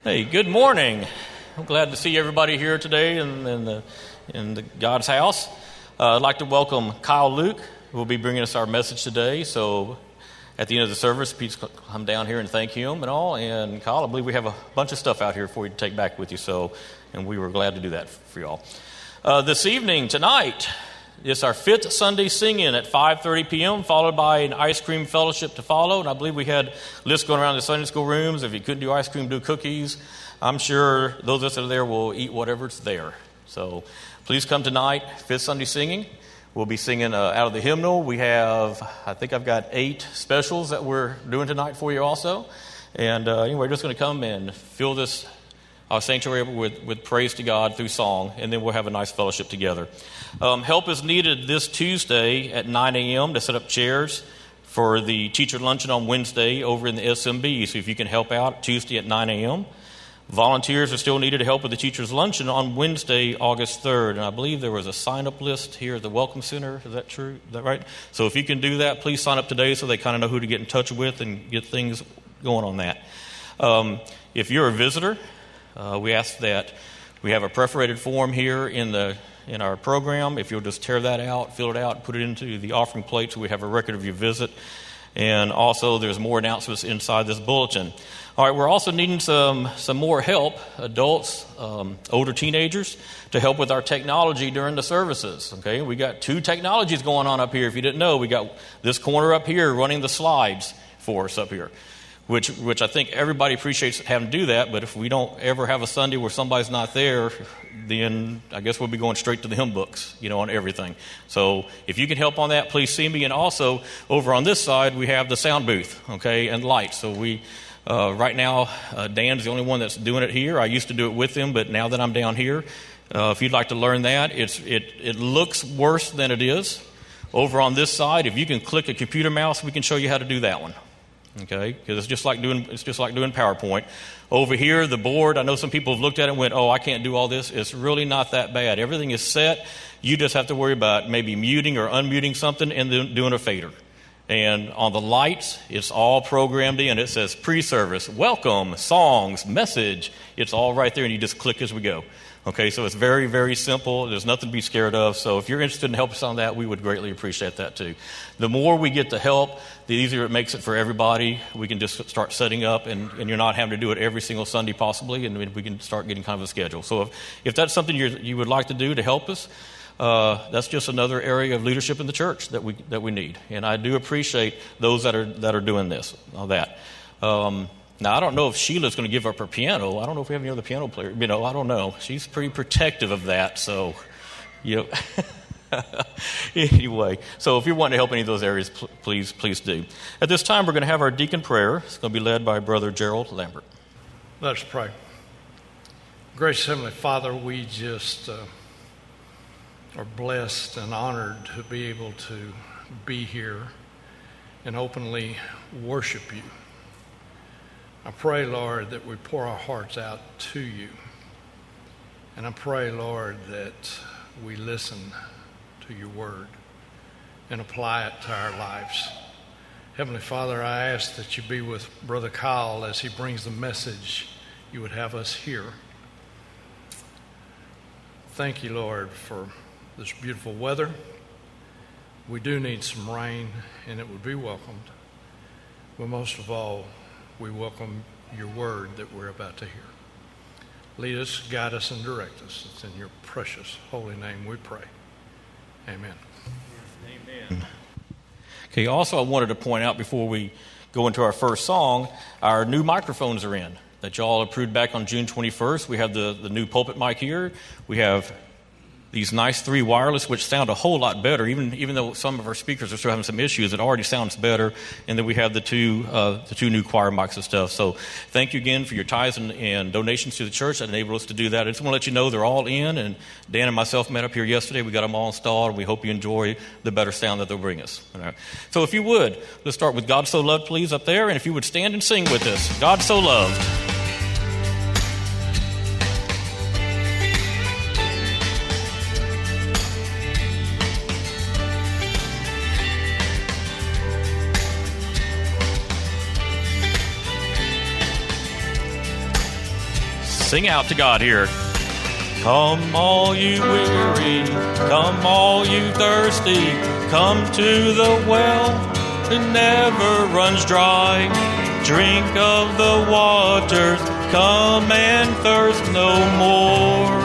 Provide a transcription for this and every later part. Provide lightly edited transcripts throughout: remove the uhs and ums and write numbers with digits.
Hey, good morning. I'm glad to see everybody here today in the God's house. I'd like to welcome Kyle Luke, who will be bringing us our message today. So at the end of the service, please come down here and thank him and all. And Kyle, I believe we have a bunch of stuff out here for you to take back with you. And we were glad to do that for y'all. This evening, tonight, it's our fifth Sunday sing-in at 5:30 p.m., followed by an ice cream fellowship to follow. And I believe we had lists going around the Sunday school rooms. If you couldn't do ice cream, do cookies. I'm sure those of us that are there will eat whatever's there. So please come tonight, fifth Sunday singing. We'll be singing out of the hymnal. We have, I think I've got 8 specials that we're doing tonight for you also. And anyway, we're just going to come and fill this our sanctuary with praise to God through song, and then we'll have a nice fellowship together. Help is needed this Tuesday at 9 a.m. to set up chairs for the teacher luncheon on Wednesday over in the SMB. So if you can help out Tuesday at 9 a.m. Volunteers are still needed to help with the teacher's luncheon on Wednesday, August 3rd. And I believe there was a sign-up list here at the Welcome Center. Is that true? Is that right? So if you can do that, please sign up today so they kind of know who to get in touch with and get things going on that. If you're a visitor, we ask that we have a perforated form here in our program. If you'll just tear that out, fill it out, put it into the offering plate so we have a record of your visit. And also there's more announcements inside this bulletin. All right, we're also needing some more help, adults, older teenagers, to help with our technology during the services. Okay, we got 2 technologies going on up here. If you didn't know, we got this corner up here running the slides for us up here. Which I think everybody appreciates having to do that, but if we don't ever have a Sunday where somebody's not there, then I guess we'll be going straight to the hymn books, on everything. So if you can help on that, please see me. And also, over on this side, we have the sound booth, okay, and lights. So we, right now, Dan's the only one that's doing it here. I used to do it with him, but now that I'm down here, if you'd like to learn that, it looks worse than it is. Over on this side, if you can click a computer mouse, we can show you how to do that one. Okay, because it's just like doing PowerPoint. Over here, the board, I know some people have looked at it and went, oh, I can't do all this. It's really not that bad. Everything is set. You just have to worry about maybe muting or unmuting something and then doing a fader. And on the lights, it's all programmed in. It says pre-service, welcome, songs, message. It's all right there, and you just click as we go. Okay, so it's very, very simple. There's nothing to be scared of. So if you're interested in helping us on that, we would greatly appreciate that too. The more we get to help, the easier it makes it for everybody. We can just start setting up, and you're not having to do it every single Sunday possibly, and we can start getting kind of a schedule. So if that's something you would like to do to help us, that's just another area of leadership in the church that we need. And I do appreciate those that are doing this, all that. Now, I don't know if Sheila's going to give up her piano. I don't know if we have any other piano player. I don't know. She's pretty protective of that. So, anyway. So if you want to help any of those areas, please do. At this time, we're going to have our deacon prayer. It's going to be led by Brother Gerald Lambert. Let us pray. Gracious Heavenly Father, we just are blessed and honored to be able to be here and openly worship you. I pray, Lord, that we pour our hearts out to you. And I pray, Lord, that we listen to your word and apply it to our lives. Heavenly Father, I ask that you be with Brother Kyle as he brings the message you would have us hear. Thank you, Lord, for this beautiful weather. We do need some rain, and it would be welcomed. But most of all, we welcome your word that we're about to hear. Lead us, guide us, and direct us. It's in your precious holy name we pray. Amen. Amen. Okay, also I wanted to point out before we go into our first song, our new microphones are in that y'all approved back on June 21st. We have the new pulpit mic here. We have these nice 3 wireless, which sound a whole lot better, even though some of our speakers are still having some issues. It already sounds better. And then we have the two new choir mics and stuff. So thank you again for your tithes and donations to the church that enabled us to do that. I just want to let you know they're all in. And Dan and myself met up here yesterday. We got them all installed, and we hope you enjoy the better sound that they'll bring us. All right. So if you would, let's start with God So Loved, please, up there. And if you would stand and sing with us, God So Loved. Sing out to God here. Come all you weary, come all you thirsty, come to the well that never runs dry. Drink of the waters, come and thirst no more.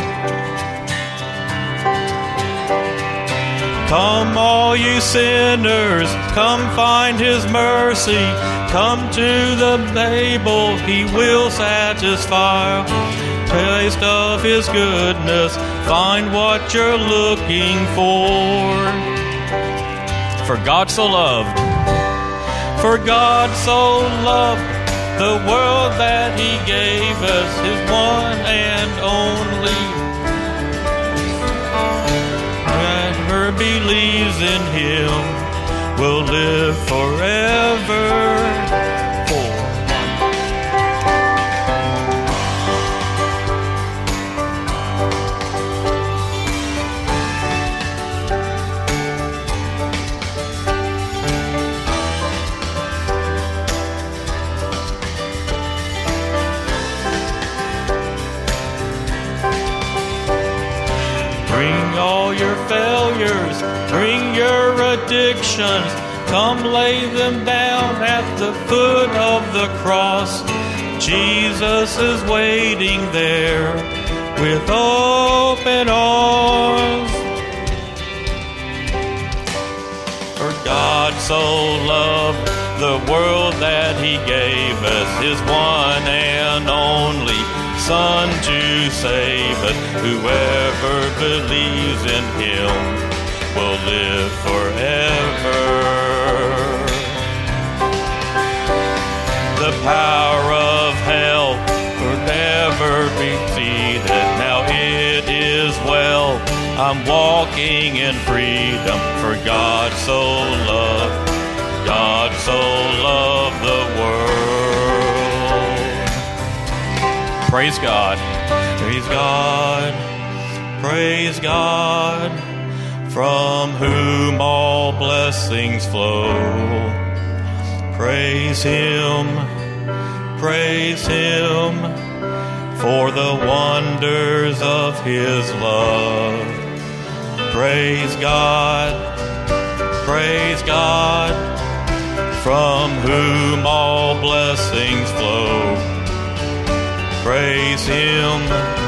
Come all you sinners, come find His mercy. Come to the table, He will satisfy. Taste of His goodness, find what you're looking for. For God so loved the world that He gave us His one and only. Whoever believes in Him will live forever. Failures, bring your addictions, come lay them down at the foot of the cross. Jesus is waiting there with open arms. For God so loved the world that He gave us His one and only Son to save us. Whoever believes in Him will live forever. The power of hell forever be defeated. Now it is well, I'm walking in freedom. For God so loved the world. Praise God, praise God, praise God, from whom all blessings flow. Praise Him, for the wonders of His love. Praise God, from whom all blessings flow. Praise Him,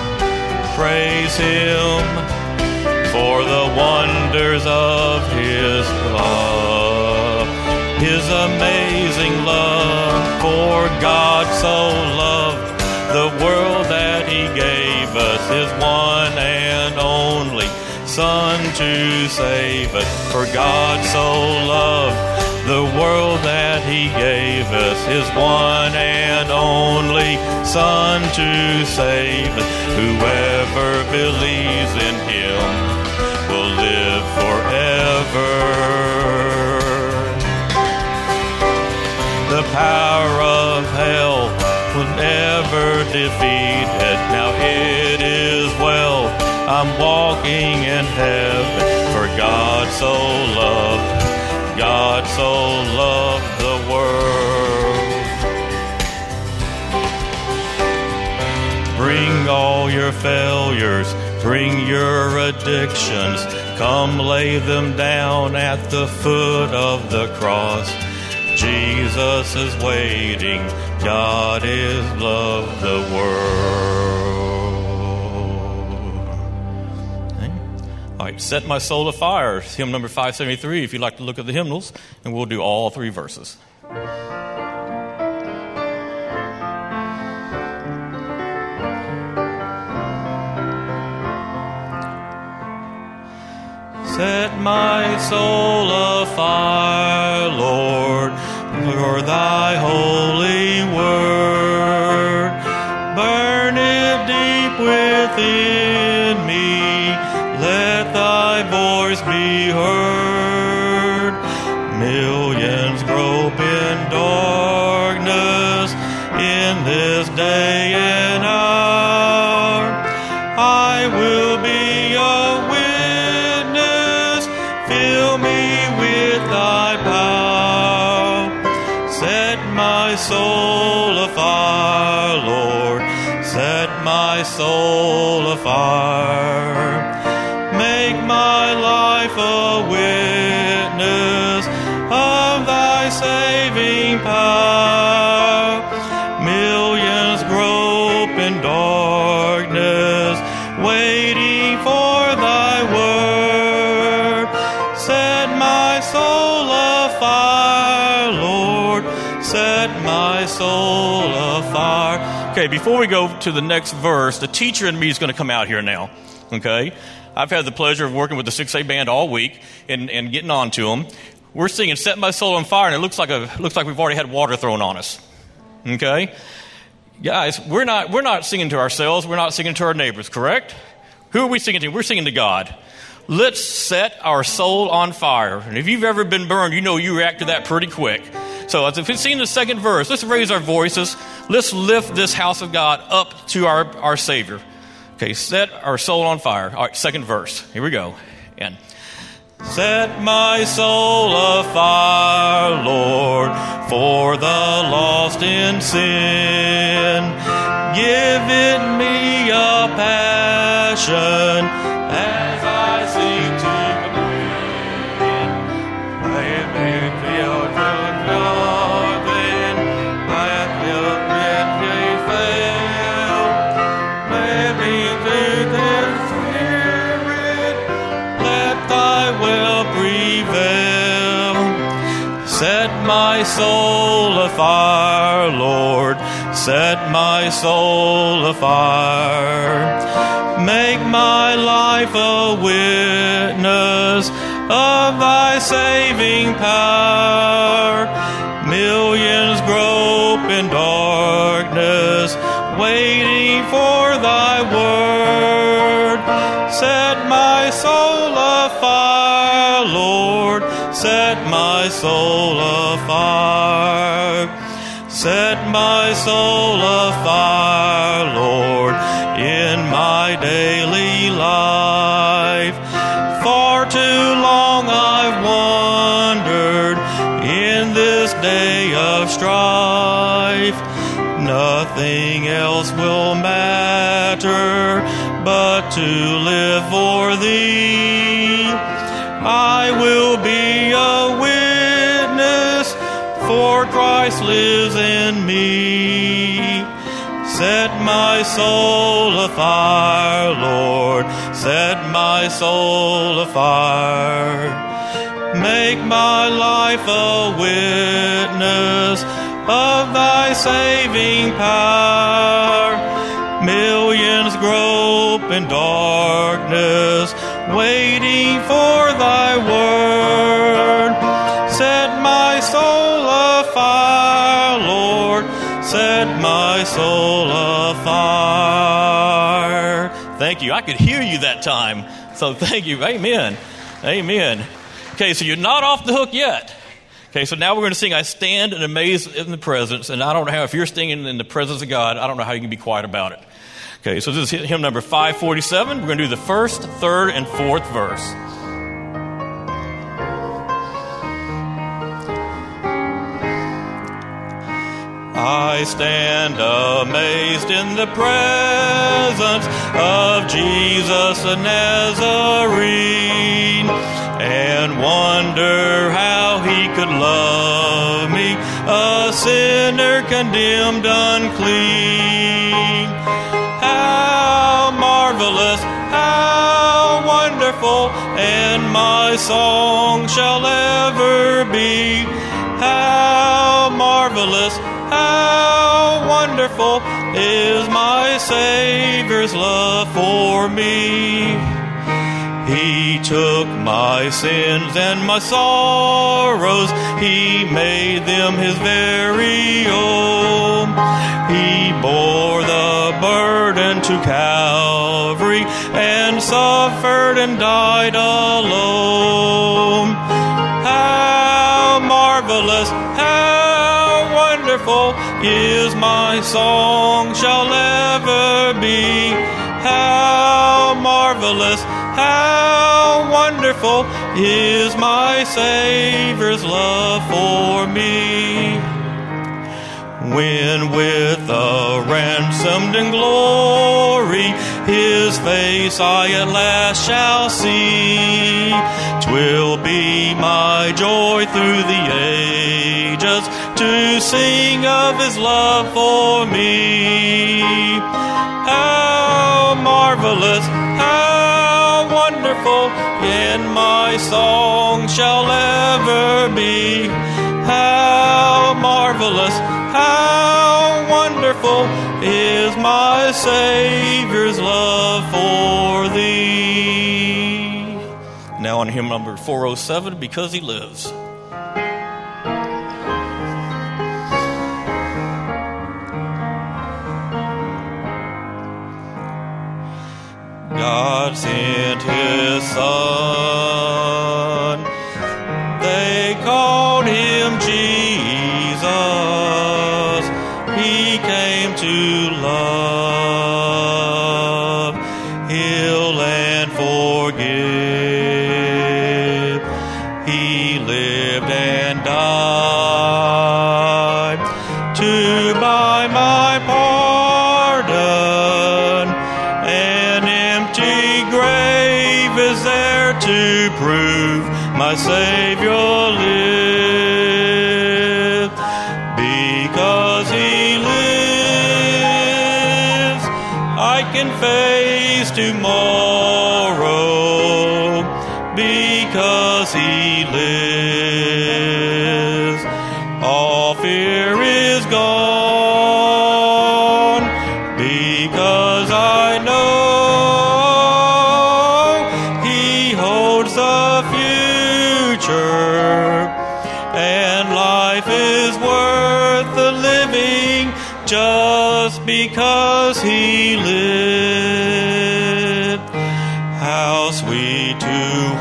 for the wonders of His love. His amazing love, for God so loved the world that He gave us His one and only Son to save us. For God so loved the world that He gave us His one and only Son to save us. Whoever believes in Him will live forever. The power of hell will never defeat it. Now it is well, I'm walking in heaven. For God so loved the world. Bring all your failures, bring your addictions, come lay them down at the foot of the cross. Jesus is waiting, God is love the world. Okay. All right, Set My Soul Afire, hymn number 573, if you'd like to look at the hymnals, and we'll do all three verses. Set my soul afire, Lord, for Thy holy word. Burn it deep within me, let Thy voice be heard. Millions grope in darkness in this day and hour. I will be a witness, fill me with Thy power. Set my soul afire, Lord, set my soul afire. Make my life a witness of thy saving power. Millions grope in darkness, waiting for thy word. Set my soul afire, Lord, set my soul afire. Okay, before we go to the next verse, the teacher in me is going to come out here now, okay? I've had the pleasure of working with the 6A band all week and getting on to them. We're singing Set My Soul on Fire, and it looks like we've already had water thrown on us, okay? Guys, we're not singing to ourselves. We're not singing to our neighbors, correct? Who are we singing to? We're singing to God. Let's set our soul on fire. And if you've ever been burned, you know you react to that pretty quick. So as if it's seen the second verse, let's raise our voices. Let's lift this house of God up to our Savior. Okay, set our soul on fire. All right, second verse. Here we go. And set my soul afire, Lord, for the lost in sin. Give it me a passion as I seek to win. Let me feel good loving, let me fail. Let me through this spirit, let thy will prevail. Set my soul afire, Lord, set my soul afire. Make my life a witness of thy saving power. Millions grope in darkness, waiting for thy word. Set my soul afire, Lord, set my soul afire. Set my soul afire, Lord, in my daily life. For too long I've wandered in this day of strife. Nothing else will matter but to live for thee. I will be a witness, for Christ lives in me. Set my soul afire, Lord, set my soul afire. Make my life a witness of thy saving power. Millions grope in darkness, waiting for thy word. Set my soul afire, Lord, set my soul afire. Thank you. I could hear you that time. So thank you. Amen. Amen. Okay, so you're not off the hook yet. Okay, so now we're going to sing I Stand and Amaze in the Presence. And I don't know how, if you're singing in the presence of God, I don't know how you can be quiet about it. Okay, so this is hymn number 547. We're going to do the first, third, and fourth verse. I stand amazed in the presence of Jesus the Nazarene, and wonder how he could love me, a sinner condemned unclean. How marvelous, how wonderful, and my song shall ever be. How marvelous, how wonderful is my Savior's love for me. He took my sins and my sorrows, he made them his very own. He bore the burden to Calvary and suffered and died alone. How marvelous, how wonderful is my song shall ever be. How marvelous, how wonderful is my Savior's love for me. when with the ransomed in glory his face I at last shall see. 'Twill be my joy through the ages to sing of his love for me. How marvelous, how wonderful, and my song shall ever be. How marvelous, how wonderful is my Savior's love for thee. Now on hymn number 407, Because He Lives. God sent his Son, they called him Jesus. He came to love, heal and forgive. He lived and died to buy my pardon. An empty grave is there to prove my Savior lived. Because he lives, I can face tomorrow. Because he lives, all fear is gone. Because I know he holds the future, and life is worth the living just because he lived. How sweet to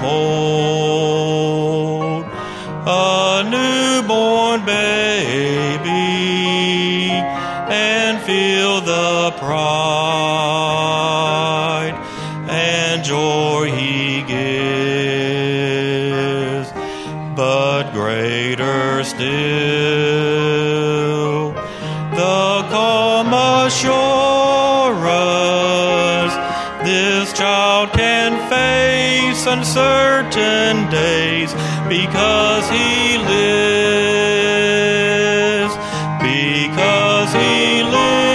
hold a newborn baby and feel the pride and joy he gives. But greater still, the calm assurance this child can face uncertain days because he lives. Because he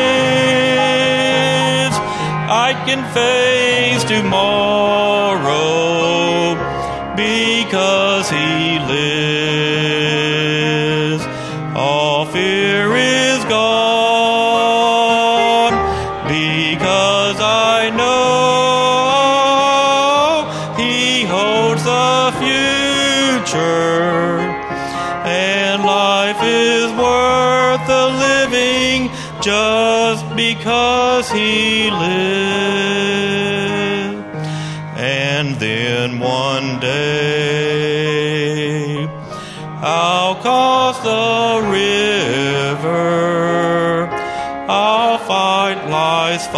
lives, I can face tomorrow. Because he lives, all fear is gone. Because I know he holds the future, and life is worth the living just because he lived. And then one day I'll cross the river, I'll fight life's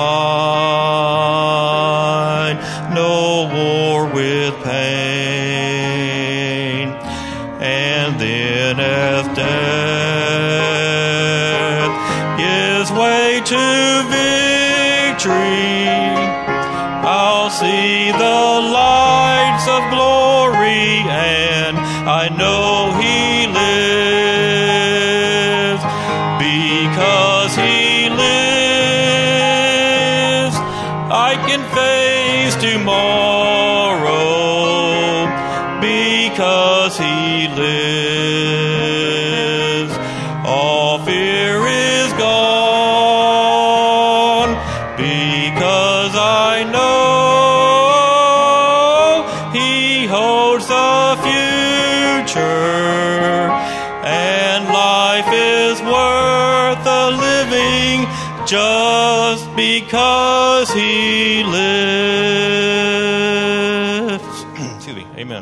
fight, no war with pain. And then as death gives way to victory, I'll see the lights of glory, and I know he lives. Because he lives, I can face tomorrow. Because he lives, all fear is gone. Because I know he holds the future, and life is worth the living just because he lives. Excuse me. Amen.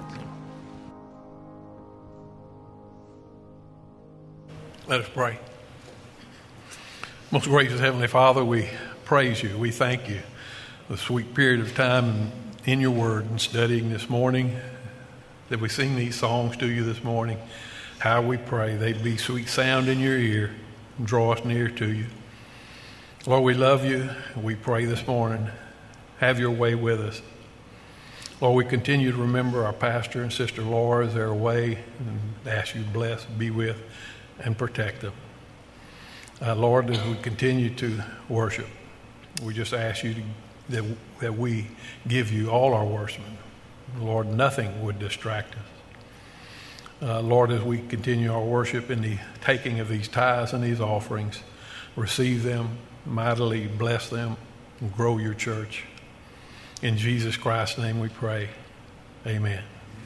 Let us pray. Most gracious Heavenly Father, we praise you. We thank you for the sweet period of time in your word and studying this morning, that we sing these songs to you this morning. How we pray they'd be sweet sound in your ear. draw us near to you. Lord, we love you. We pray this morning, have your way with us. Lord, we continue to remember our pastor and sister Laura as they're away, and ask you to bless, be with, and protect them. Lord, as we continue to worship, we just ask you that we give you all our worship. Lord, nothing would distract us. Lord, as we continue our worship in the taking of these tithes and these offerings, receive them, mightily bless them, and grow your church. In Jesus Christ's name we pray. Amen.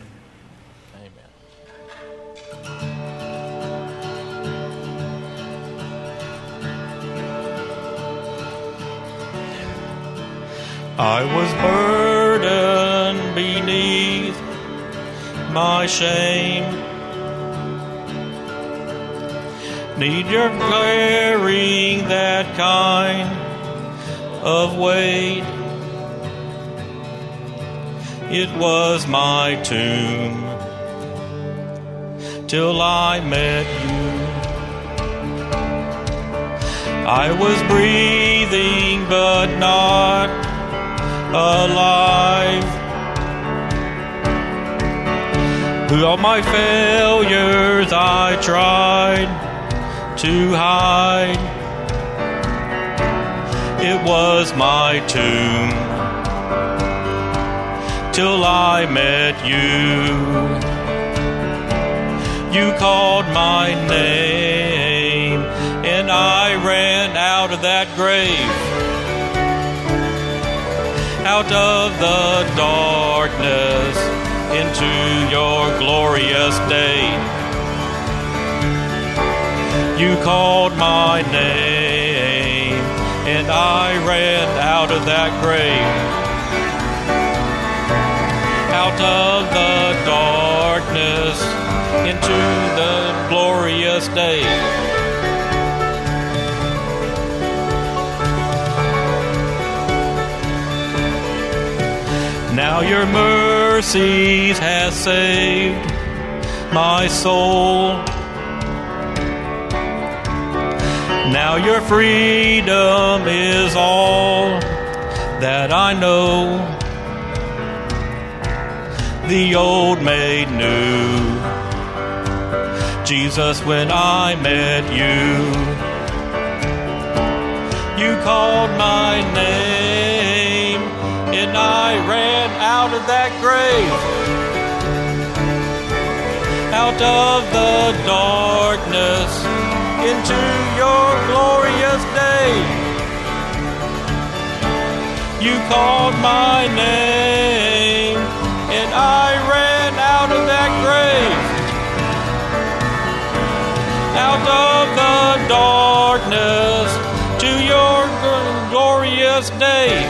I was burdened beneath my shame. Need your carrying that kind of weight. It was my tomb till I met you. I was breathing but not alive. Through all my failures I tried to hide. It was my tomb till I met you. You called my name and I ran out of that grave, out of the darkness into your glorious day. You called my name and I ran out of that grave, out of the darkness into the glorious day. Now your mercies has saved my soul. Now your freedom is all that I know. The old made new, Jesus, when I met you. You called my name and I ran out of that grave, out of the darkness into your glorious day. You called my name and I ran out of that grave, out of the darkness to your glorious day.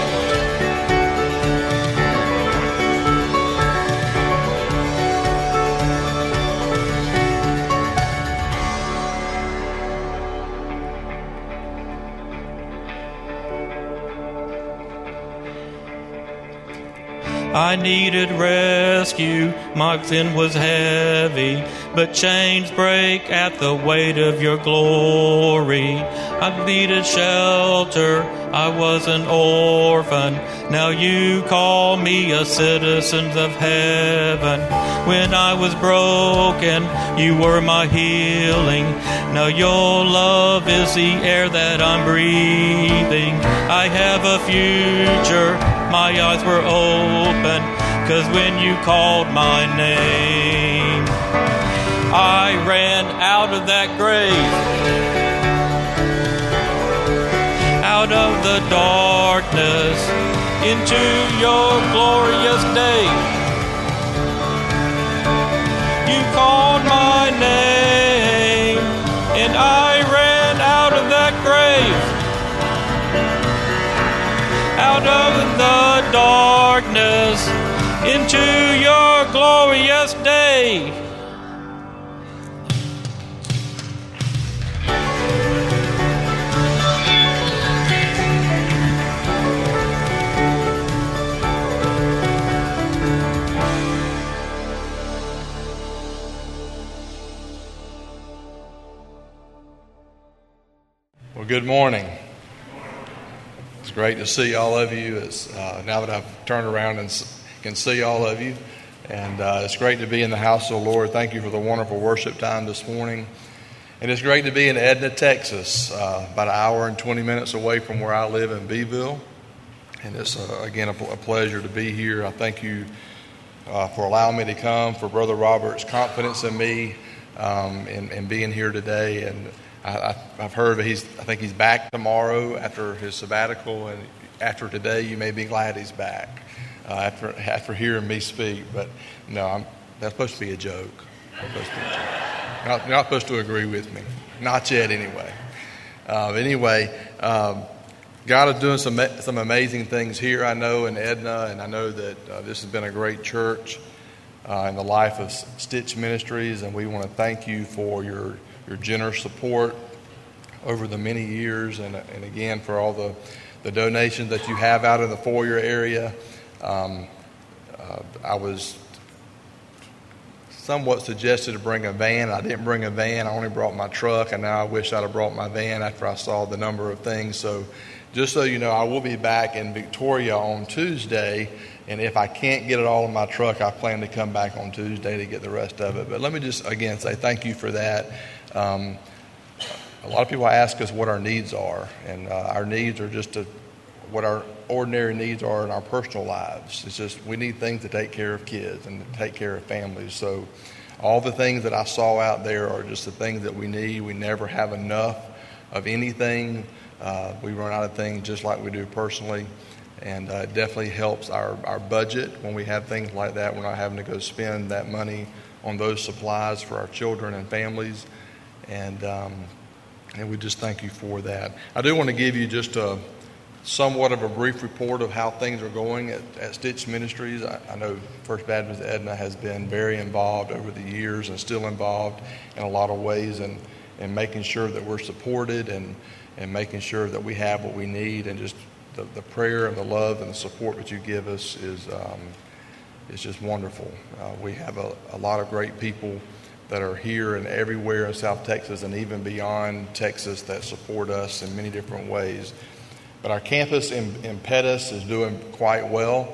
I needed rescue, my sin was heavy, but chains break at the weight of your glory. I needed shelter, I was an orphan, now you call me a citizen of heaven. When I was broken, you were my healing, now your love is the air that I'm breathing. I have a future, my eyes were open, 'cause when you called my name, I ran out of that grave, out of the darkness into your glorious day. You called my name and I ran out of that grave, out of the darkness into your glorious day. Well, good morning. It's great to see all of you. It's now that I've turned around and can see all of you, and it's great to be in the house of the Lord. Thank you for the wonderful worship time this morning. And it's great to be in Edna, Texas, about an hour and 20 minutes away from where I live in Beeville. And it's, again, a pleasure to be here. I thank you for allowing me to come, for Brother Robert's confidence in me in being here today. And I've heard that I think he's back tomorrow after his sabbatical. And after today, you may be glad he's back after hearing me speak. But no, that's supposed to be a joke. You're not supposed to agree with me. Not yet, anyway. God is doing some amazing things here, I know, in Edna, and I know that this has been a great church in the life of Stitch Ministries, and we want to thank you for your generous support over the many years, and again, for all the donations that you have out in the foyer area. I was somewhat suggested to bring a van. I didn't bring a van. I only brought my truck, and now I wish I'd have brought my van after I saw the number of things. So just so you know, I will be back in Victoria on Tuesday, and if I can't get it all in my truck, I plan to come back on Tuesday to get the rest of it. But let me just, again, say thank you for that. A lot of people ask us what our needs are, and our needs are just what our ordinary needs are in our personal lives. It's just we need things to take care of kids and to take care of families. So all the things that I saw out there are just the things that we need. We never have enough of anything. We run out of things just like we do personally, and it definitely helps our budget when we have things like that. We're not having to go spend that money on those supplies for our children and families, and we just thank you for that. I do want to give you just somewhat of a brief report of how things are going at Stitch Ministries. I know First Baptist Edna has been very involved over the years and still involved in a lot of ways in making sure that we're supported and making sure that we have what we need, and just the prayer and the love and the support that you give us is just wonderful. We have a lot of great people that are here and everywhere in South Texas and even beyond Texas that support us in many different ways. But our campus in Pettus is doing quite well.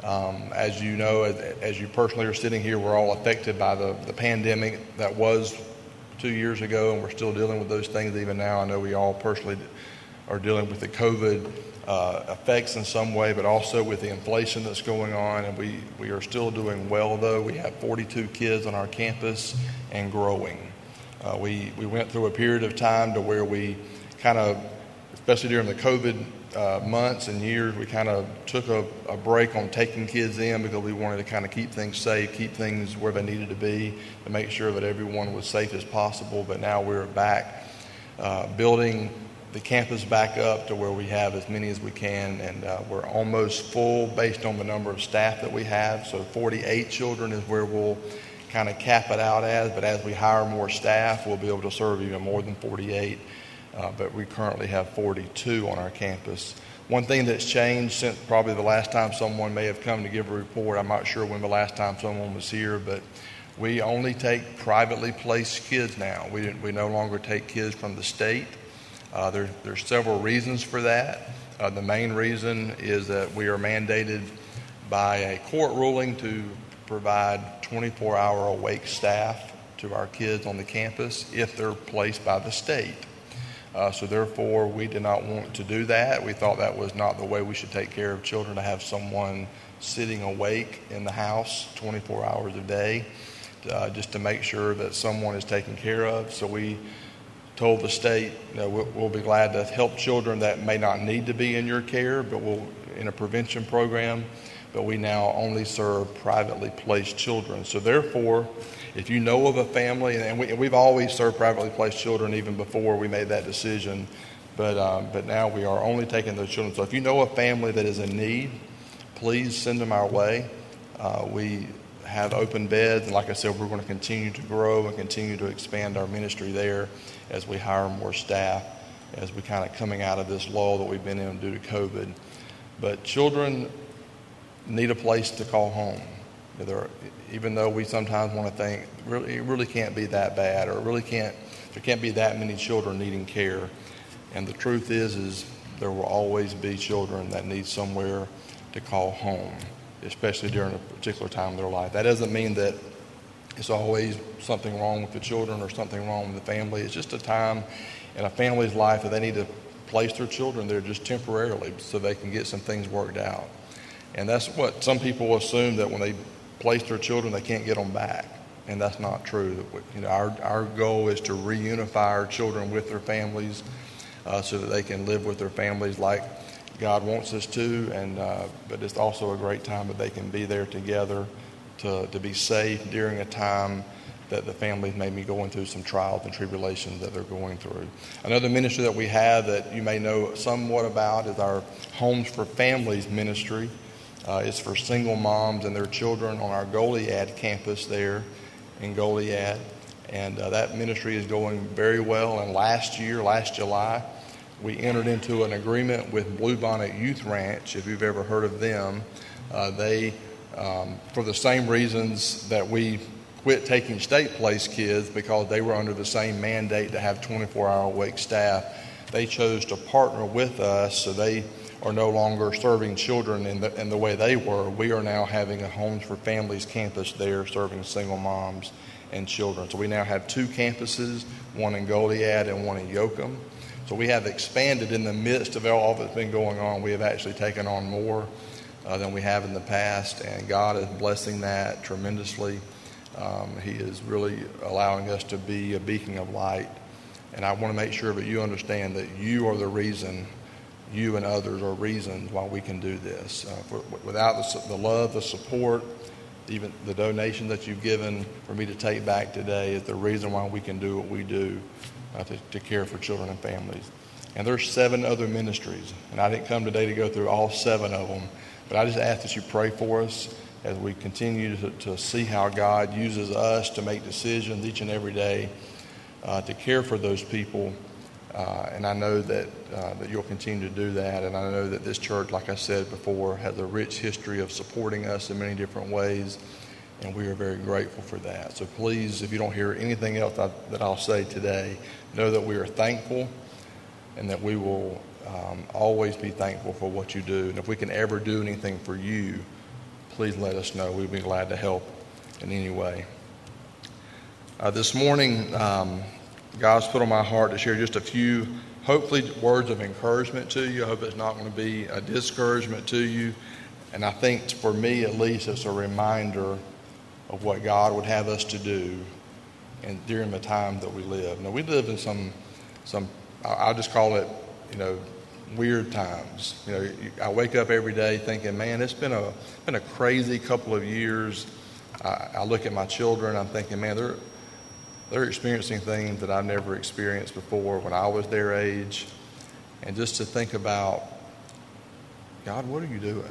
As you know, as you personally are sitting here, we're all affected by the pandemic that was 2 years ago, and we're still dealing with those things even now. I know we all personally are dealing with the COVID effects in some way, but also with the inflation that's going on, and we are still doing well, though. We have 42 kids on our campus and growing. We went through a period of time to where we kind of, especially during the COVID months and years, we kind of took a break on taking kids in because we wanted to kind of keep things safe, keep things where they needed to be, to make sure that everyone was safe as possible. But now we're back building the campus back up to where we have as many as we can, and we're almost full based on the number of staff that we have. So 48 children is where we'll kind of cap it out as, but as we hire more staff, we'll be able to serve even more than 48. But we currently have 42 on our campus. One thing that's changed since probably the last time someone may have come to give a report, I'm not sure when the last time someone was here, but we only take privately placed kids now. We no longer take kids from the state. There's several reasons for that. The main reason is that we are mandated by a court ruling to provide 24-hour awake staff to our kids on the campus if they're placed by the state. So therefore, we did not want to do that. We thought that was not the way we should take care of children, to have someone sitting awake in the house 24 hours a day, just to make sure that someone is taken care of. So we told the state, we'll be glad to help children that may not need to be in your care, but we'll in a prevention program. But we now only serve privately placed children. So therefore, if you know of a family, and we've always served privately placed children even before we made that decision, but now we are only taking those children. So if you know a family that is in need, please send them our way. We have open beds, and like I said, we're going to continue to grow and continue to expand our ministry there as we hire more staff, as we kind of coming out of this lull that we've been in due to COVID. But children need a place to call home. Even though we sometimes want to think it really can't be that bad, or there can't be that many children needing care. And the truth is there will always be children that need somewhere to call home, especially during a particular time in their life. That doesn't mean that it's always something wrong with the children or something wrong with the family. It's just a time in a family's life that they need to place their children there just temporarily so they can get some things worked out. And that's what some people assume, that when they place their children, they can't get them back. And that's not true. Our goal is to reunify our children with their families so that they can live with their families like God wants us to. But it's also a great time that they can be there together to be safe during a time that the families may be going through some trials and tribulations that they're going through. Another ministry that we have that you may know somewhat about is our Homes for Families ministry. It's for single moms and their children on our Goliad campus there in Goliad. And that ministry is going very well. And last July, we entered into an agreement with Bluebonnet Youth Ranch, if you've ever heard of them. They, for the same reasons that we quit taking State Place kids, because they were under the same mandate to have 24-hour-a-week staff, they chose to partner with us, so they are no longer serving children in the way they were. We are now having a Homes for Families campus there serving single moms and children. So we now have 2 campuses, one in Goliad and one in Yoakum. So we have expanded in the midst of all that's been going on. We have actually taken on more than we have in the past, and God is blessing that tremendously. He is really allowing us to be a beacon of light. And I want to make sure that you understand that you are the reason, you and others are reasons why we can do this. Without the love, the support, even the donation that you've given for me to take back today is the reason why we can do what we do to care for children and families. And there's 7 other ministries, and I didn't come today to go through all 7 of them, but I just ask that you pray for us as we continue to see how God uses us to make decisions each and every day to care for those people. And I know that you'll continue to do that. And I know that this church, like I said before, has a rich history of supporting us in many different ways. And we are very grateful for that. So please, if you don't hear anything else that I'll say today, know that we are thankful and that we will always be thankful for what you do. And if we can ever do anything for you, please let us know. We'd be glad to help in any way. This morning, God's put on my heart to share just a few, hopefully, words of encouragement to you. I hope it's not going to be a discouragement to you. And I think for me, at least, it's a reminder of what God would have us to do and during the time that we live. Now, we live in some I'll just call it, weird times. I wake up every day thinking, man, it's been a crazy couple of years. I look at my children, I'm thinking, man, they're experiencing things that I've never experienced before when I was their age. And just to think about, God, what are you doing?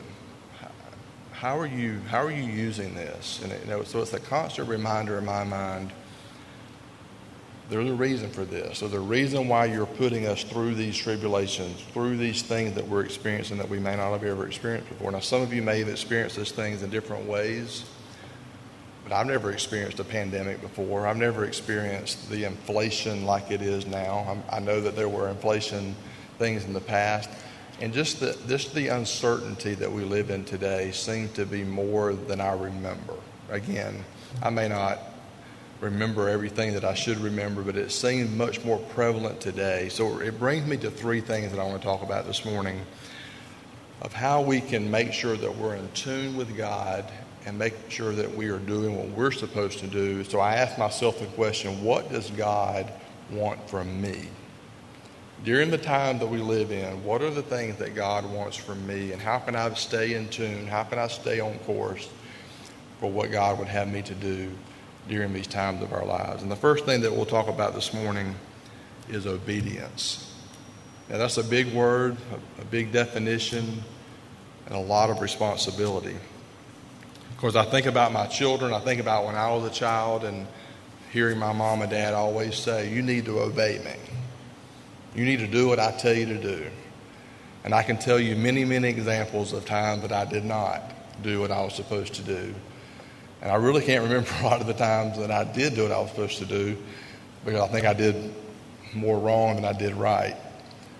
How are you using this? And so it's a constant reminder in my mind. There's a reason for this. So the reason why you're putting us through these tribulations, through these things that we're experiencing that we may not have ever experienced before. Now, some of you may have experienced these things in different ways, but I've never experienced a pandemic before. I've never experienced the inflation like it is now. I know that there were inflation things in the past. And just the uncertainty that we live in today seems to be more than I remember. Again, I may not remember everything that I should remember, but it seems much more prevalent today. So it brings me to 3 things that I want to talk about this morning of how we can make sure that we're in tune with God and make sure that we are doing what we're supposed to do. So I ask myself the question, what does God want from me? During the time that we live in, what are the things that God wants from me, and how can I stay in tune? How can I stay on course for what God would have me to do during these times of our lives? And the first thing that we'll talk about this morning is obedience. Now, that's a big word, a big definition, and a lot of responsibility. Of course, I think about my children. I think about when I was a child and hearing my mom and dad always say, you need to obey me. You need to do what I tell you to do. And I can tell you many, many examples of times that I did not do what I was supposed to do. And I really can't remember a lot of the times that I did do what I was supposed to do, because I think I did more wrong than I did right.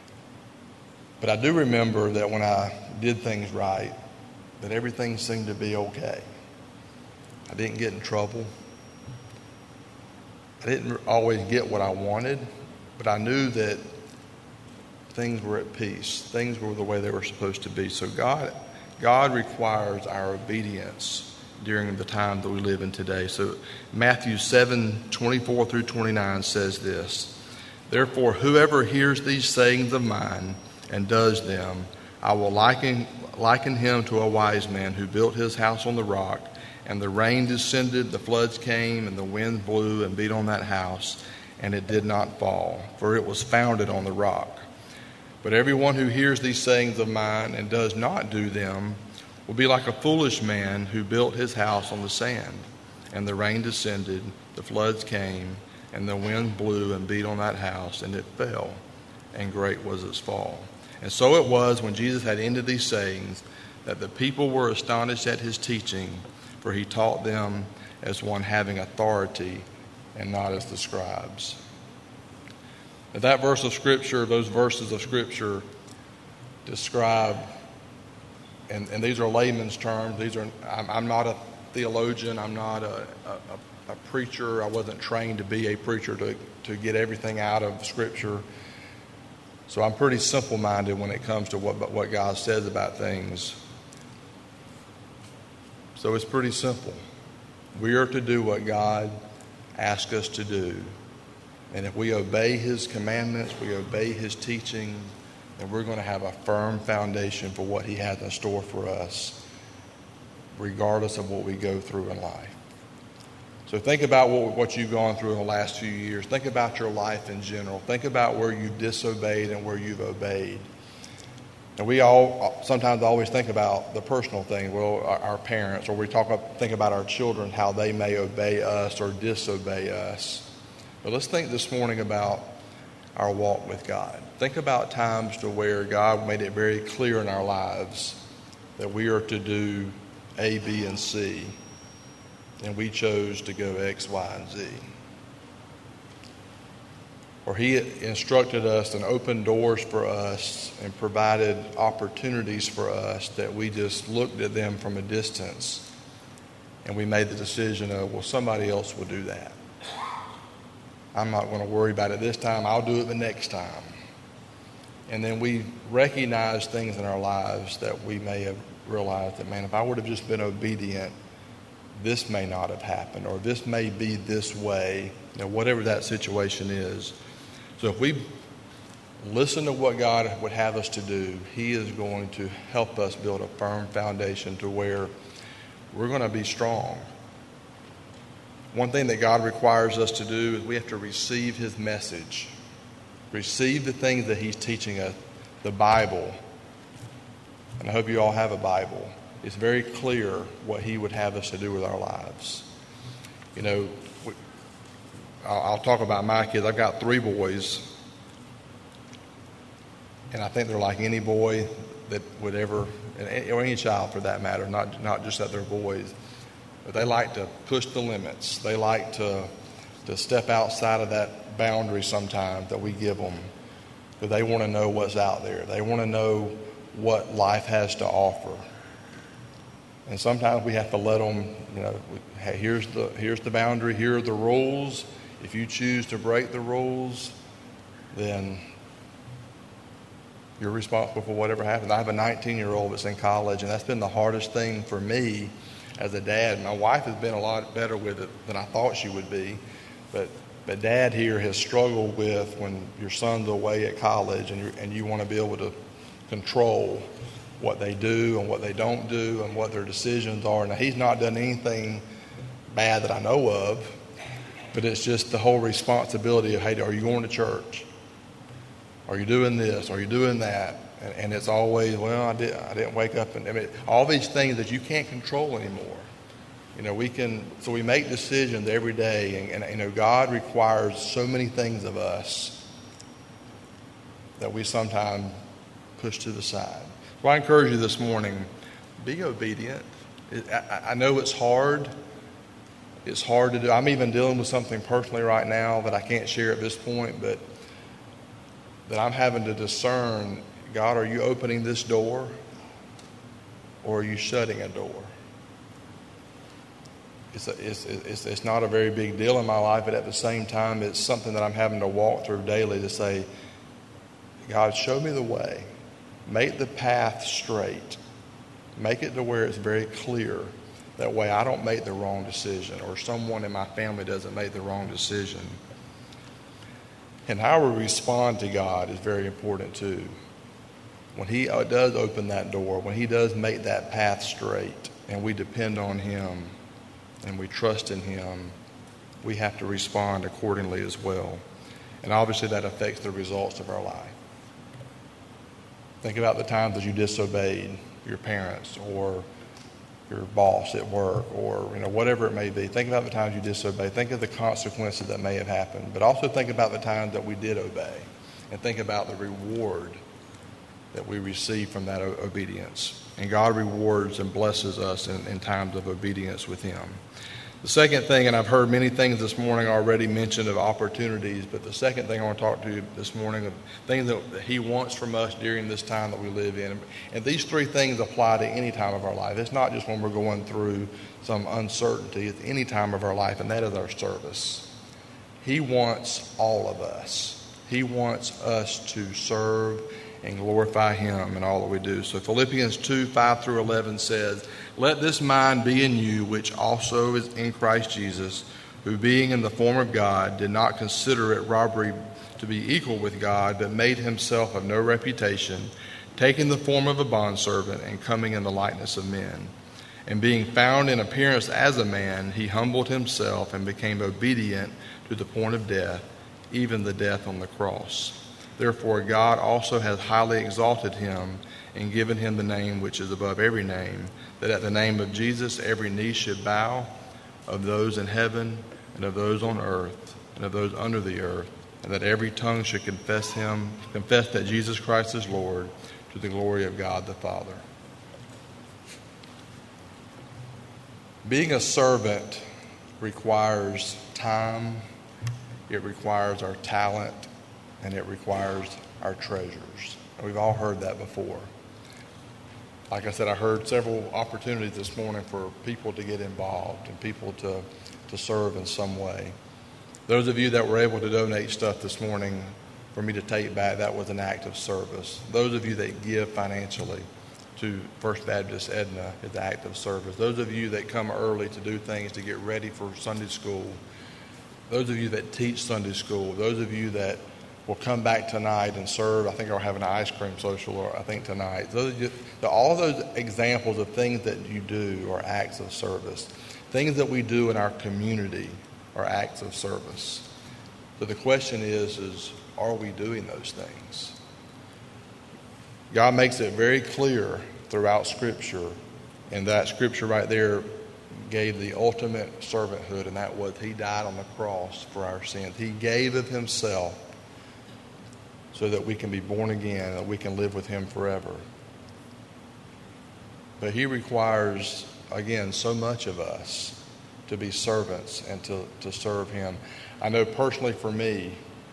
But I do remember that when I did things right, that everything seemed to be okay. I didn't get in trouble. I didn't always get what I wanted, but I knew that things were at peace. Things were the way they were supposed to be. So God requires our obedience during the time that we live in today. So Matthew 7:24 through 29 says this: "Therefore, whoever hears these sayings of mine and does them, I will liken him to a wise man who built his house on the rock. And the rain descended, the floods came, and the wind blew and beat on that house, and it did not fall, for it was founded on the rock. But everyone who hears these sayings of mine and does not do them will be like a foolish man who built his house on the sand. And the rain descended, the floods came, and the wind blew and beat on that house, and it fell, and great was its fall. And so it was, when Jesus had ended these sayings, that the people were astonished at his teaching, for he taught them as one having authority and not as the scribes." Now, that verse of Scripture, those verses of Scripture describe, and these are layman's terms. I'm not a theologian. I'm not a preacher. I wasn't trained to be a preacher to get everything out of Scripture. So I'm pretty simple-minded when it comes to what God says about things. So it's pretty simple. We are to do what God asks us to do. And if we obey his commandments, we obey his teaching, then we're going to have a firm foundation for what he has in store for us, regardless of what we go through in life. So think about what you've gone through in the last few years. Think about your life in general. Think about where you've disobeyed and where you've obeyed. And we all sometimes always think about the personal thing, well, our parents, or we think about our children, how they may obey us or disobey us. But let's think this morning about our walk with God. Think about times to where God made it very clear in our lives that we are to do A, B, and C, and we chose to go X, Y, and Z. Or he instructed us and opened doors for us and provided opportunities for us that we just looked at them from a distance and we made the decision of, well, somebody else will do that. I'm not going to worry about it this time. I'll do it the next time. And then we recognize things in our lives that we may have realized that, man, if I would have just been obedient, this may not have happened, or this may be this way, whatever that situation is. So if we listen to what God would have us to do, he is going to help us build a firm foundation to where we're going to be strong. One thing that God requires us to do is we have to receive his message, receive the things that he's teaching us, the Bible. And I hope you all have a Bible. It's very clear what he would have us to do with our lives. I'll talk about my kids. I've got 3 boys, and I think they're like any boy that would ever, or any child for that matter, not just that they're boys, but they like to push the limits. They like to step outside of that boundary sometimes that we give them, because they want to know what's out there. They want to know what life has to offer. And sometimes we have to let them, hey, here's the boundary, here are the rules. If you choose to break the rules, then you're responsible for whatever happens. I have a 19-year-old that's in college, and that's been the hardest thing for me as a dad. My wife has been a lot better with it than I thought she would be, but Dad here has struggled with when your son's away at college and you want to be able to control what they do and what they don't do and what their decisions are. Now, he's not done anything bad that I know of, but it's just the whole responsibility of, hey, are you going to church? Are you doing this? Are you doing that? And it's always, well, I didn't wake up. And all these things that you can't control anymore. So we make decisions every day. And God requires so many things of us that we sometimes push to the side. So I encourage you this morning, be obedient. I know it's hard. It's hard to do. I'm even dealing with something personally right now that I can't share at this point, but that I'm having to discern God, are you opening this door or are you shutting a door? It's not a very big deal in my life, but at the same time, it's something that I'm having to walk through daily to say, God, show me the way. Make the path straight. Make it to where it's very clear. That way I don't make the wrong decision or someone in my family doesn't make the wrong decision. And how we respond to God is very important too. When He does open that door, when He does make that path straight, and we depend on Him and we trust in Him, we have to respond accordingly as well. And obviously that affects the results of our life. Think about the times that you disobeyed your parents or your boss at work or whatever it may be. Think about the times you disobeyed. Think of the consequences that may have happened. But also think about the times that we did obey. And think about the reward that we receive from that obedience. And God rewards and blesses us in times of obedience with Him. The second thing, and I've heard many things this morning already mentioned of opportunities, but the second thing I want to talk to you this morning of things that He wants from us during this time that we live in. And these three things apply to any time of our life. It's not just when we're going through some uncertainty. It's any time of our life, and that is our service. He wants all of us. He wants us to serve and glorify Him in all that we do. So Philippians 2:5-11 says, "Let this mind be in you, which also is in Christ Jesus, who being in the form of God, did not consider it robbery to be equal with God, but made Himself of no reputation, taking the form of a bondservant and coming in the likeness of men. And being found in appearance as a man, He humbled Himself and became obedient to the point of death, even the death on the cross. Therefore God also has highly exalted Him and given Him the name which is above every name, that at the name of Jesus every knee should bow, of those in heaven and of those on earth and of those under the earth, and that every tongue should confess that Jesus Christ is Lord, to the glory of God the Father." Being a servant requires time, it requires our talent, and it requires our treasures. We've all heard that before. Like I said, I heard several opportunities this morning for people to get involved and people to serve in some way. Those of you that were able to donate stuff this morning for me to take back, that was an act of service. Those of you that give financially to First Baptist Edna is an act of service. Those of you that come early to do things to get ready for Sunday school, those of you that teach Sunday school, those of you that will come back tonight and serve. I think I'll have an ice cream social, tonight. All of those examples of things that you do are acts of service. Things that we do in our community are acts of service. So the question is are we doing those things? God makes it very clear throughout Scripture, and that Scripture right there gave the ultimate servanthood, and that was He died on the cross for our sins. He gave of Himself so that we can be born again, that we can live with Him forever. But He requires, again, so much of us to be servants and to serve Him. I know personally for me,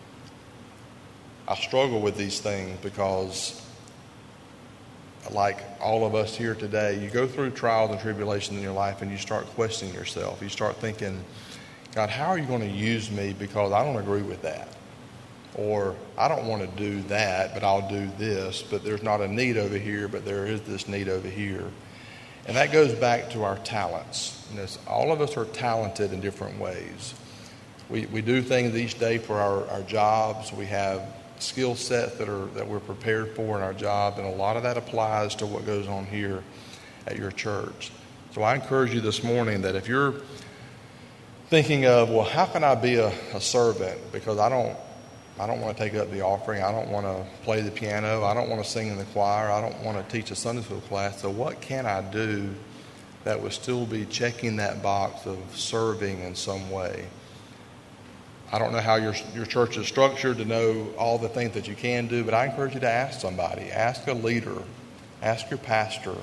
I struggle with these things because, like all of us here today, you go through trials and tribulations in your life and you start questioning yourself. You start thinking, God, how are you going to use me because I don't agree with that? Or I don't want to do that, but I'll do this. But there's not a need over here, but there is this need over here. And that goes back to our talents. All of us are talented in different ways. We do things each day for our jobs. We have skill sets that we're prepared for in our job, and a lot of that applies to what goes on here at your church. So I encourage you this morning that if you're thinking of, well, how can I be a servant? Because I don't want to take up the offering. I don't want to play the piano. I don't want to sing in the choir. I don't want to teach a Sunday school class. So what can I do that would still be checking that box of serving in some way? I don't know how your church is structured to know all the things that you can do, but I encourage you to ask somebody. Ask a leader. Ask your pastor.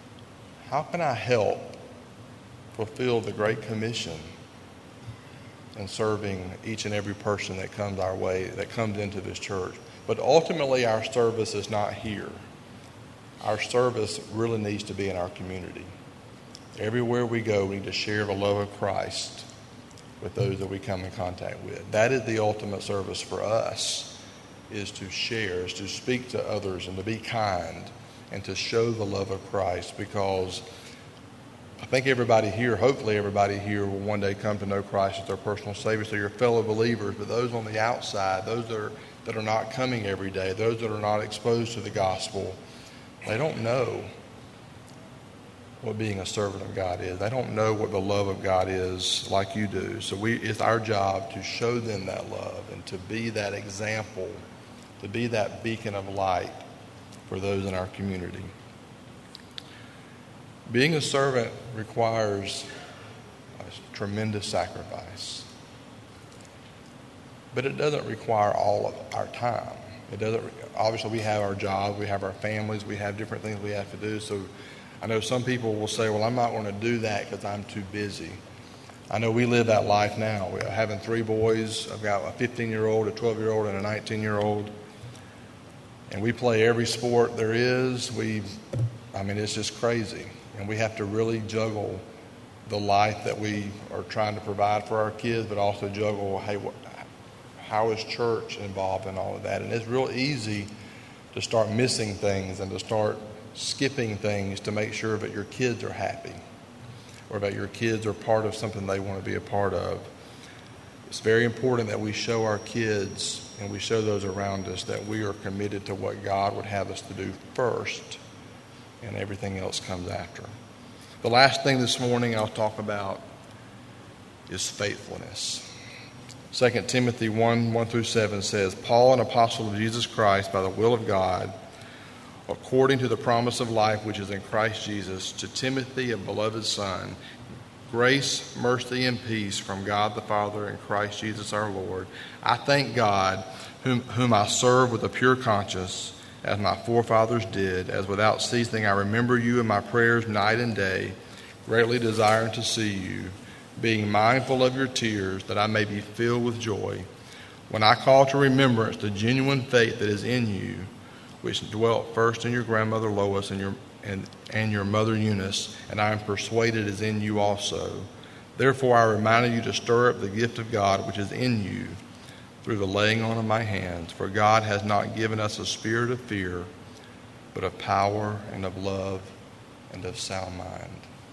How can I help fulfill the Great Commission? and serving each and every person that comes our way, that comes into this church. But ultimately, our service is not here. Our service really needs to be in our community. Everywhere we go, we need to share the love of Christ with those that we come in contact with. That is the ultimate service for us, is to share, is to speak to others and to be kind and to show the love of Christ, because I think everybody here, hopefully everybody here, will one day come to know Christ as their personal Savior. So your fellow believers, but those on the outside, those that are not coming every day, those that are not exposed to the gospel, they don't know what being a servant of God is. They don't know what the love of God is like you do. So it's our job to show them that love and to be that example, to be that beacon of light for those in our community. Being a servant requires a tremendous sacrifice. But it doesn't require all of our time. It doesn't. Obviously, we have our jobs, we have our families, we have different things we have to do. So I know some people will say, well, I'm not going to do that because I'm too busy. I know we live that life now. We're having 3 boys. I've got a 15-year-old, a 12-year-old, and a 19-year-old. And we play every sport there is. It's just crazy. And we have to really juggle the life that we are trying to provide for our kids, but also juggle, hey, how is church involved in all of that? And it's real easy to start missing things and to start skipping things to make sure that your kids are happy or that your kids are part of something they want to be a part of. It's very important that we show our kids and we show those around us that we are committed to what God would have us to do first, and everything else comes after. The last thing this morning I'll talk about is faithfulness. 2 Timothy 1:1-7 says, Paul, an apostle of Jesus Christ by the will of God, according to the promise of life which is in Christ Jesus, to Timothy, a beloved son, grace, mercy, and peace from God the Father and Christ Jesus our Lord. I thank God, whom I serve with a pure conscience, as my forefathers did, as without ceasing I remember you in my prayers night and day, greatly desiring to see you, being mindful of your tears, that I may be filled with joy, when I call to remembrance the genuine faith that is in you, which dwelt first in your grandmother Lois and your mother Eunice, and I am persuaded is in you also. Therefore I reminded you to stir up the gift of God which is in you through the laying on of my hands. For God has not given us a spirit of fear, but of power and of love and of sound mind.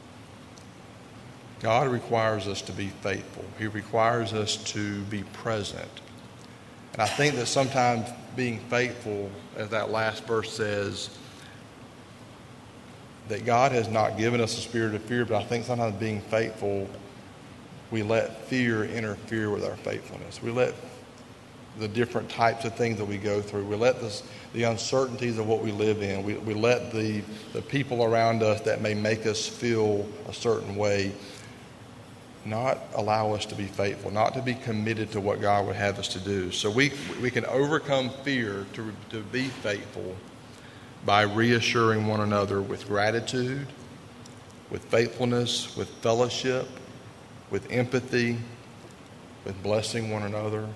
God requires us to be faithful. He requires us to be present. And I think that sometimes being faithful, as that last verse says, that God has not given us a spirit of fear, but I think sometimes being faithful, we let fear interfere with our faithfulness. We let the different types of things that we go through. We let the uncertainties of what we live in. We let the people around us that may make us feel a certain way not allow us to be faithful, not to be committed to what God would have us to do. So we can overcome fear to be faithful by reassuring one another with gratitude, with faithfulness, with fellowship, with empathy, with blessing one another.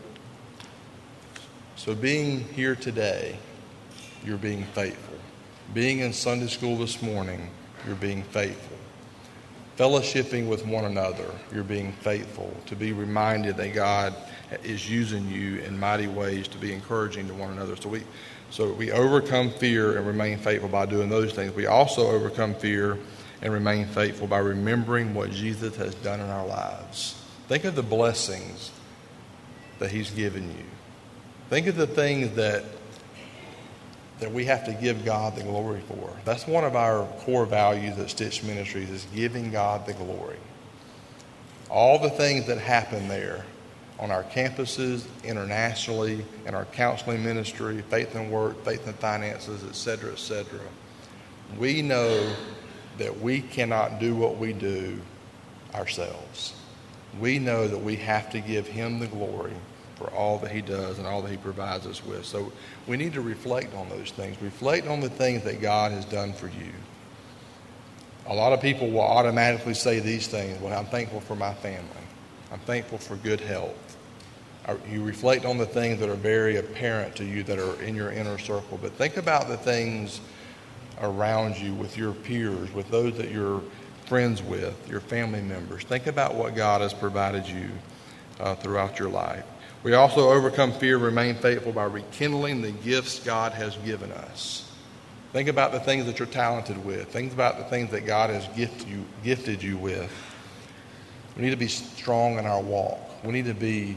So being here today, you're being faithful. Being in Sunday school this morning, you're being faithful. Fellowshipping with one another, you're being faithful. To be reminded that God is using you in mighty ways to be encouraging to one another. So we overcome fear and remain faithful by doing those things. We also overcome fear and remain faithful by remembering what Jesus has done in our lives. Think of the blessings that he's given you. Think of the things that we have to give God the glory for. That's one of our core values at Stitch Ministries, is giving God the glory. All the things that happen there on our campuses, internationally, in our counseling ministry, faith and work, faith and finances, etc., etc. We know that we cannot do what we do ourselves. We know that we have to give him the glory for all that he does and all that he provides us with. So we need to reflect on those things. Reflect on the things that God has done for you. A lot of people will automatically say these things. Well, I'm thankful for my family. I'm thankful for good health. You reflect on the things that are very apparent to you that are in your inner circle, but think about the things around you with your peers, with those that you're friends with, your family members. Think about what God has provided you throughout your life. We also overcome fear, remain faithful by rekindling the gifts God has given us. Think about the things that you're talented with. Think about the things that God has gifted you with. We need to be strong in our walk. We need to be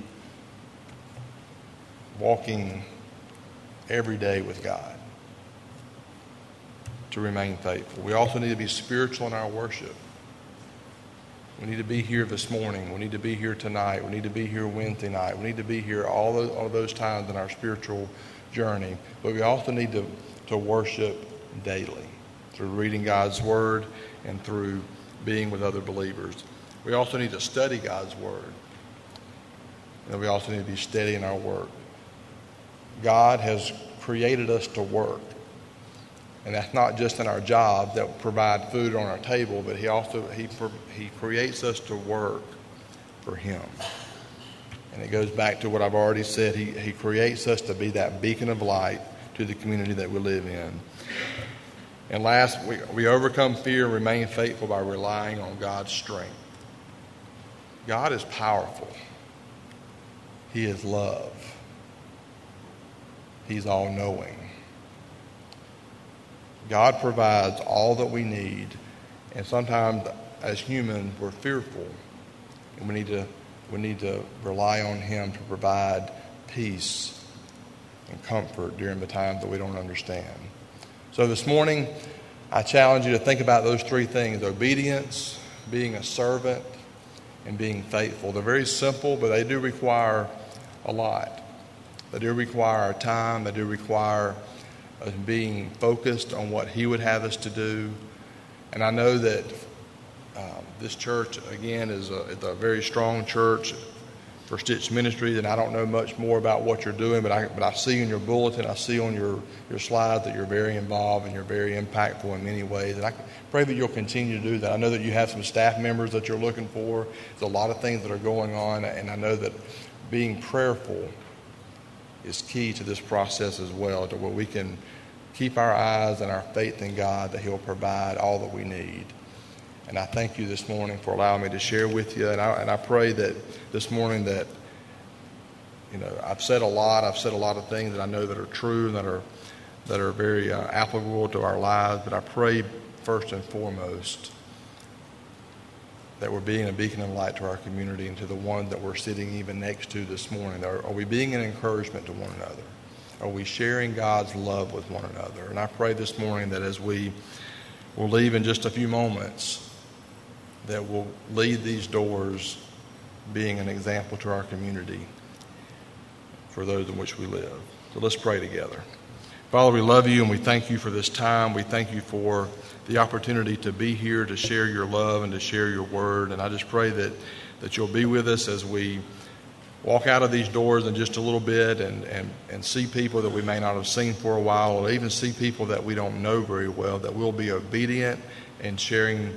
walking every day with God to remain faithful. We also need to be spiritual in our worship. We need to be here this morning. We need to be here tonight. We need to be here Wednesday night. We need to be here all those times in our spiritual journey. But we also need to worship daily through reading God's Word and through being with other believers. We also need to study God's Word. And we also need to be steady in our work. God has created us to work. And that's not just in our job that provide food on our table, but he creates us to work for Him. And it goes back to what I've already said. He creates us to be that beacon of light to the community that we live in. And last, we overcome fear and remain faithful by relying on God's strength. God is powerful. He is love. He's all-knowing. God provides all that we need, and sometimes as humans we're fearful, and we need to rely on Him to provide peace and comfort during the times that we don't understand. So this morning, I challenge you to think about those three things: obedience, being a servant, and being faithful. They're very simple, but they do require a lot. They do require our time. They do require us being focused on what He would have us to do. And I know that this church, again, is a very strong church for Stitch Ministries, and I don't know much more about what you're doing, but I see in your bulletin, I see on your slides that you're very involved and you're very impactful in many ways. And I pray that you'll continue to do that. I know that you have some staff members that you're looking for. There's a lot of things that are going on, and I know that being prayerful is key to this process as well, to where we can keep our eyes and our faith in God that He'll provide all that we need. And I thank you this morning for allowing me to share with you. And I pray that this morning that, I've said a lot of things that I know that are true and that are very applicable to our lives. But I pray first and foremost that we're being a beacon of light to our community and to the ones that we're sitting even next to this morning. Are we being an encouragement to one another? Are we sharing God's love with one another? And I pray this morning that as we will leave in just a few moments, that we'll leave these doors being an example to our community for those in which we live. So let's pray together. Father, we love you and we thank you for this time. We thank you for the opportunity to be here to share your love and to share your word. And I just pray that you'll be with us as we walk out of these doors in just a little bit and see people that we may not have seen for a while, or even see people that we don't know very well, that we'll be obedient in sharing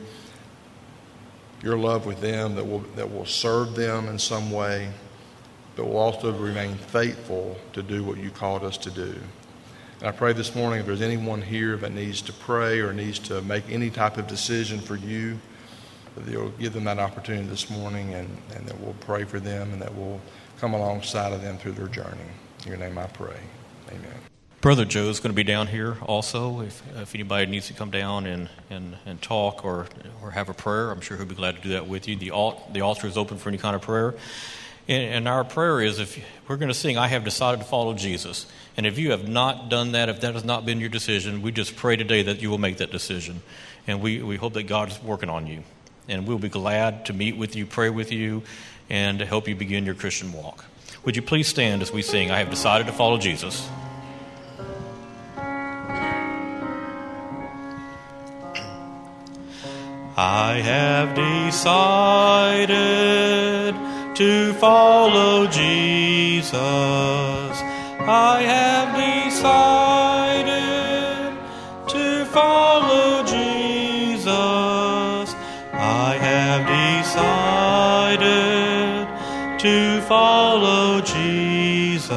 your love with them, that will serve them in some way, but will also remain faithful to do what you called us to do. And I pray this morning, if there's anyone here that needs to pray or needs to make any type of decision for you, that you'll give them that opportunity this morning, and that we'll pray for them and that we'll come alongside of them through their journey. In your name I pray. Amen. Brother Joe's going to be down here also. If anybody needs to come down and talk or have a prayer, I'm sure he'll be glad to do that with you. The altar is open for any kind of prayer. And our prayer is, if we're going to sing, I have decided to follow Jesus. And if you have not done that, if that has not been your decision, we just pray today that you will make that decision. And we hope that God is working on you. And we'll be glad to meet with you, pray with you, and to help you begin your Christian walk. Would you please stand as we sing, I have decided to follow Jesus. I have decided to follow Jesus. I have decided to follow Jesus. I have decided follow Jesus,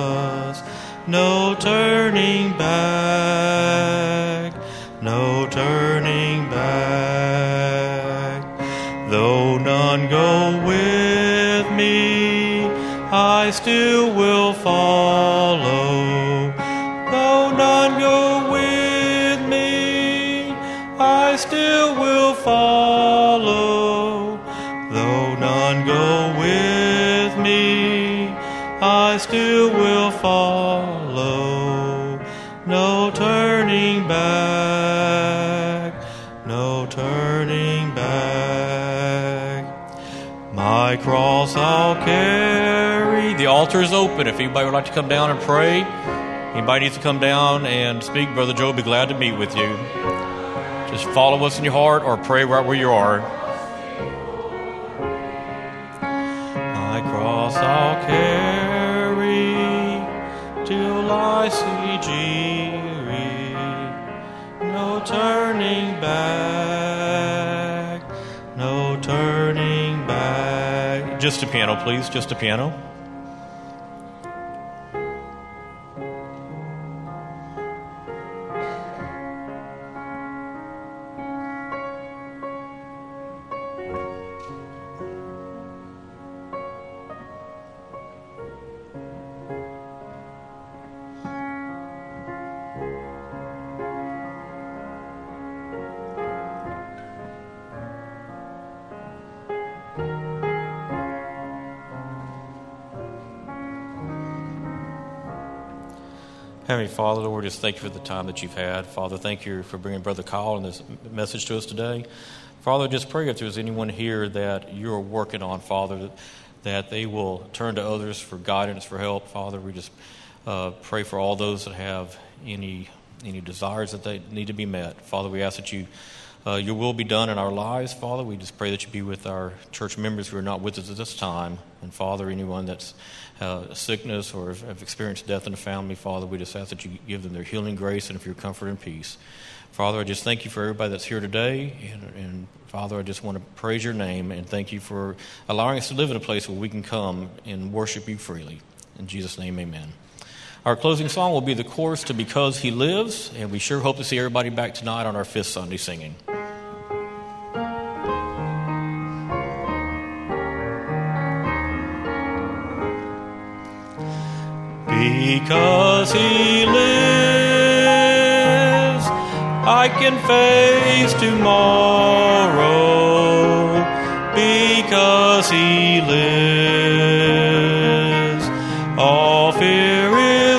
no turning back, no turning back. Though none go with me, I still will follow. Though none go with me, I still will follow. Though none go with me, I still will follow. No turning back, no turning back. My cross I'll carry. The altar is open. If anybody would like to come down and pray, anybody needs to come down and speak, Brother Joe will be glad to meet with you. Just follow what's in your heart or pray right where you are. My cross I'll carry till I see Jesus. No turning back, no turning back. Just a piano, please, just a piano. Heavenly Father, Lord, just thank you for the time that you've had. Father, thank you for bringing Brother Kyle and this message to us today. Father, just pray if there's anyone here that you're working on, Father, that they will turn to others for guidance, for help. Father, we just pray for all those that have any desires that they need to be met. Father, we ask that your will be done in our lives, Father. We just pray that you be with our church members who are not with us at this time. And, Father, anyone that's sickness or have experienced death in the family, Father, we just ask that you give them their healing grace and for your comfort and peace. Father, I just thank you for everybody that's here today. And Father, I just want to praise your name and thank you for allowing us to live in a place where we can come and worship you freely. In Jesus' name, amen. Our closing song will be the chorus to Because He Lives, and we sure hope to see everybody back tonight on our 5th Sunday singing. Because He lives, I can face tomorrow. Because He lives, all fear is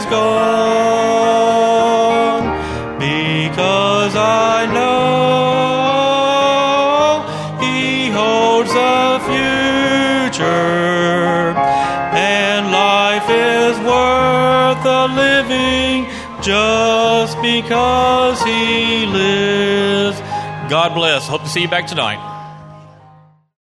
gone. Because I know He holds the future, and life is worth the living just because He lives. God bless. Hope to see you back tonight.